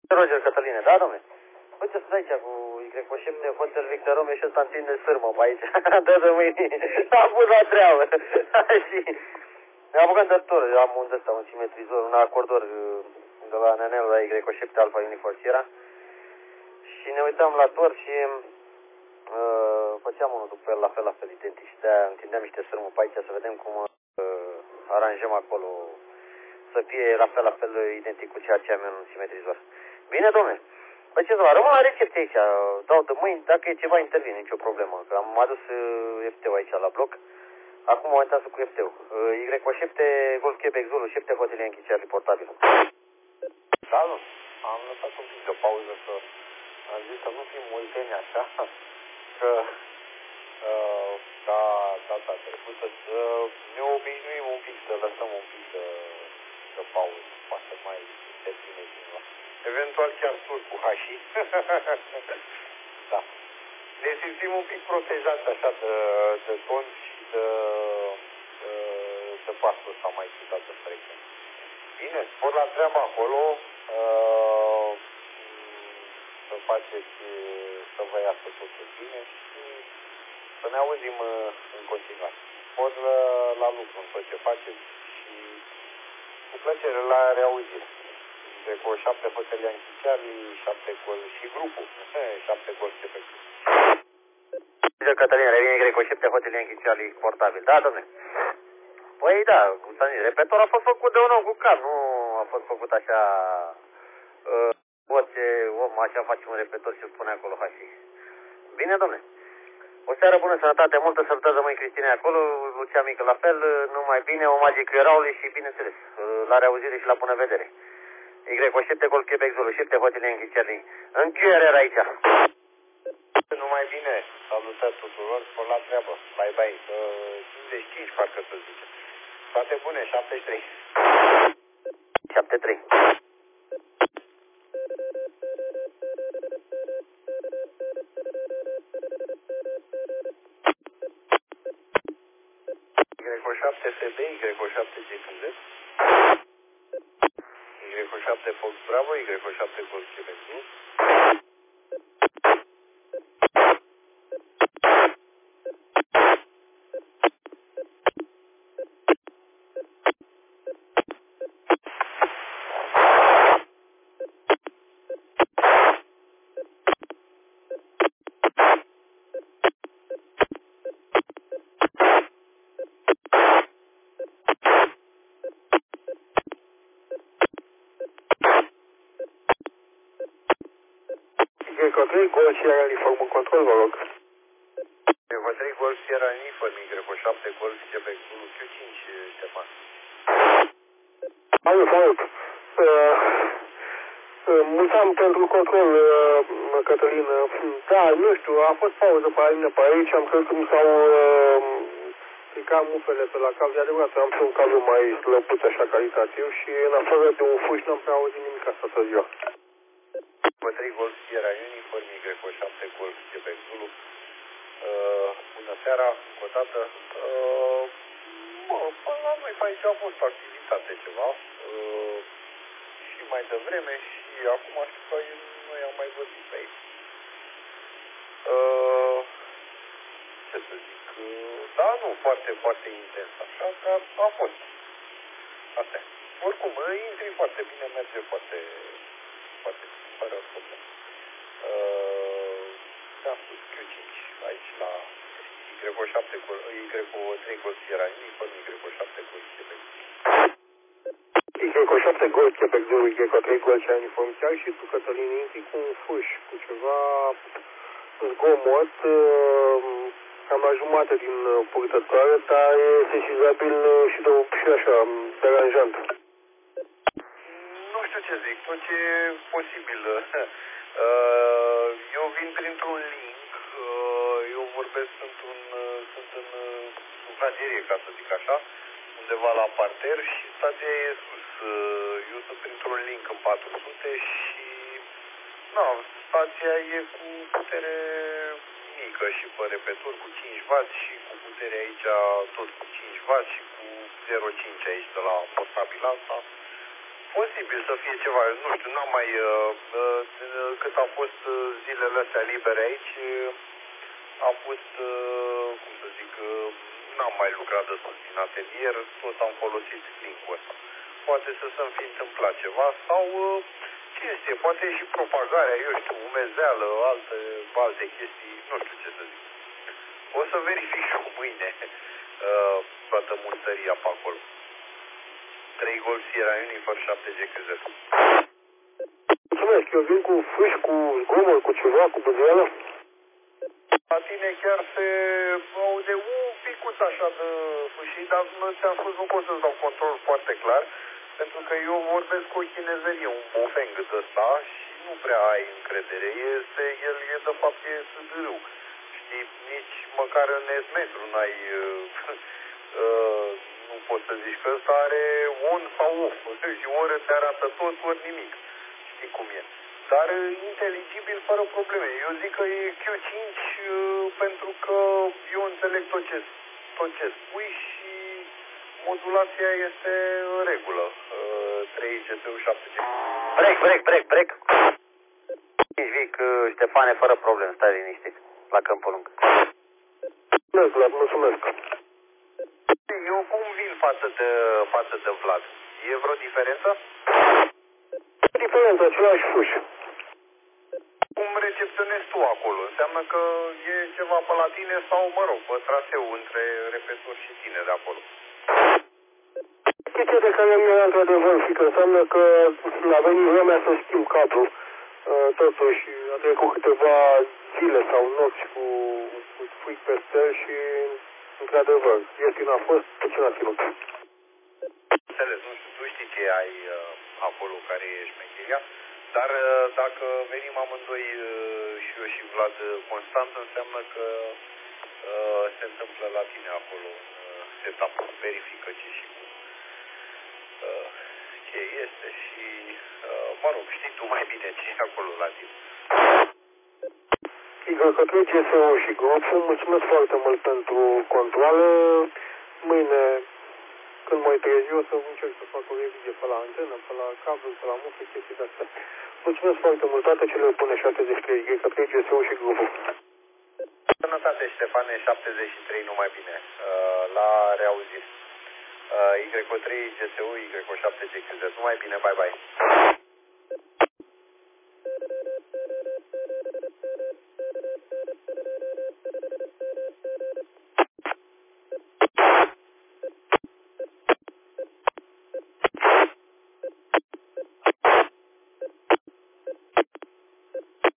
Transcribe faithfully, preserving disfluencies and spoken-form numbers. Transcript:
Roger Cătăline, da, domnule? Uite, sunt aici cu Y cu șapte, Hotel Victor Rome și ăsta întinde sârmă pe aici. Dă de mâini. S-a pus la treabă. Și ne-am apucat de tor. Am un ăsta, un simetrizor, un acordor de la N N L la Y cu șapte Alfa Unifor Sierra. Și ne uitam la tor și uh, făceam unul după el la fel, la fel identic. Și de-aia întindeam niște sârmă pe aici să vedem cum uh, aranjăm acolo să fie la fel, la fel identic cu ceea ce am în simetrizor. Bine, domnule. Păi ce să vă, rămân la recepție aici, dau de mâini, dacă e ceva intervine, nicio problemă, că am adus uh, F T-ul aici la bloc, acum momentan sunt cu F T-ul. Uh, Y cu șapte, Golf Quebec Zulu, șapte Hotel Yankee Charlie, portabil. Da, nu, am lăsat un pic de pauză să am zis să nu fim multeni așa, că uh, da, data trecută să ne obișnuim un pic, să lăsăm un pic de, de pauză, poate mai termine cineva. Eventual chiar tur cu hașii. Da. Ne simțim un pic protejați așa de, de ton și de, de, de pasul ăsta mai ciudat de frecvent. Bine, spor la treaba acolo, uh, să faceți, să vă iasă totul bine și să ne auzim în continuare. Spor la lucru în tot ce faceți și cu plăcere la reauzire. De cu șapte Hotel Yankee Charlie, șapte gol și grupul, șapte gol ce pe Cătălin, revine Y cu șapte Hotel Yankee Charlie, portabil. Da, domnule? Păi da, cum să zic, repetor a fost făcut de un om cu cap, nu a fost făcut așa, uh, orice om așa face un repetor și spune acolo hașii. Bine, domnule? O seară bună, sănătate, multă sănătate de mâini Cristine acolo, Lucia Mică la fel, numai bine, o magic eraului și bineînțeles, la reauzire și la bună vedere. Y cu șapte Golf Quebec Zulu, șapte Hotel Yankee Charlie. În Q R R aici. Numai bine, salutări tuturor, spor la treabă, bye bye, cincizeci și cinci parcă să zice. Toate bune, șaptezeci și trei. șaptezeci și trei. Y cu șapte F B, Y cu șapte G Q Z. Y cu șapte Fox Bravo, Y cu șapte Golf Quebec Zulu. Y cu trei Golf Sierra Uniform în control, vă rog. Y cu trei Golf Sierra Uniform, Y cu șapte Golf Quebec Zulu, Q cinci, Ștefan. Salut, salut. Uh, Mulțumim pentru control, uh, Cătălin. Da, nu știu, a fost pauză pe mine pe aici, am crezut că mi s-au uh, stricat mufele pe la cap. De adevărat, am și un cablu mai slăbuț așa calitativ și în afară de un fuș n-am prea auzit nimic asta toată ziua. Cu trei Golf Sierra Uniform, Y cu șapte Golf Quebec Zulu. Uh, bună seara, încă o dată. Uh, mă, până la noi pe aici a fost activitate ceva. Uh, și mai devreme și acum știu că noi am mai văzut pe aici. Uh, ce să zic? Uh, da, nu, foarte, foarte intens așa, dar a fost. Asta e. Oricum, intri foarte bine, merge foarte, foarte bine, fără problemă. Uh, am spus Q cinci aici la Y cu șapte, Y cu trei Golf Sierra Uniform, Y cu șapte Golf Quebec. Y cu șapte Golf Quebec Zulu, Y cu trei Golf Sierra Uniform, chiar și tu, Cătălin, intri cu un fuș, cu ceva zgomot, uh, cam la jumate din purtătoare, dar e sesizabil și, de, și așa, deranjant. Nu știu ce zic, tot ce e posibil. Eu vin printr-un link, eu vorbesc, sunt, un, sunt în sufragerie, ca să zic așa, undeva la parter și stația e sus. Eu sunt printr-un link în patru sute și no, stația e cu putere mică și pe repetor cu cinci watt și cu putere aici tot cu cinci watt și cu zero virgulă cinci aici de la portabil asta. posibil să fie ceva, nu știu, n-am mai, uh, uh, cât au fost uh, zilele astea libere aici, uh, am fost, uh, cum să zic, uh, n-am mai lucrat de sus din atelier, tot am folosit link-ul ăsta. Poate să se fi întâmplat ceva sau, uh, ce este, poate și propagarea, eu știu, umezeală, alte, alte chestii, nu știu ce să zic. O să verific și eu mâine uh, toată mustăria pe acolo. trei Golf Sierra Unifor șapte G Q Z. Mulțumesc, eu vin cu fâși, cu zgomot, cu ceva, cu băzeală. La tine chiar se aude un picuț așa de fâșii, dar ți-am spus, nu pot să-ți dau control foarte clar, pentru că eu vorbesc cu o chinezerie, un bofeng de ăsta și nu prea ai încredere. Este, el e de fapt e sâdârâu. Știi, nici măcar în S-metru n-ai, uh, uh, nu poți să zici că ăsta are on sau off, și ori te arată tot, ori nimic. Știi cum e. Dar inteligibil, fără probleme. Eu zic că e Q cinci uh, pentru că eu înțeleg tot ce, tot ce spui și modulația este în regulă. Uh, trei G S U șapte G. Break, break, break, break. Vic, Ștefane, fără probleme, stai liniștit, la Câmpul Lung. Mulțumesc, Vlad, mulțumesc. Eu cum vin față de, față de Vlad? E vreo diferență? Diferență, același fâș. Cum recepționezi tu acolo? Înseamnă că e ceva pe la tine sau, mă rog, pe traseu între repetor și tine de acolo? Chestia de care mi-era într-adevăr și că înseamnă că a venit vremea să schimb cadrul. Totuși, a trecut câteva zile sau nopți cu, cu fâi peste el și, într-adevăr, ieftin a fost, puțin a ținut. Înțeles, nu știu, tu știi ce ai uh, acolo, care e șmecheria, dar uh, dacă venim amândoi uh, și eu și Vlad constant, înseamnă că uh, se întâmplă la tine acolo uh, setup, verifică ce și cum. Uh, ce este și, uh, mă rog, știi tu mai bine ce e acolo la tine. Igor, către G S O și grup, mulțumesc foarte mult pentru controale. Mâine, când mă trezi, eu o să încerc să fac o revizie pe la antenă, pe la cablu, pe la mufe, chestii de-astea. Mulțumesc foarte mult, toate cele bune șaptezeci și trei G, către G S O și grupul. Sănătate, Ștefane, șaptezeci și trei, numai bine, uh, la reauzire. Uh, Y trei G S U, Y șapte G Q Z, numai bine, bye bye.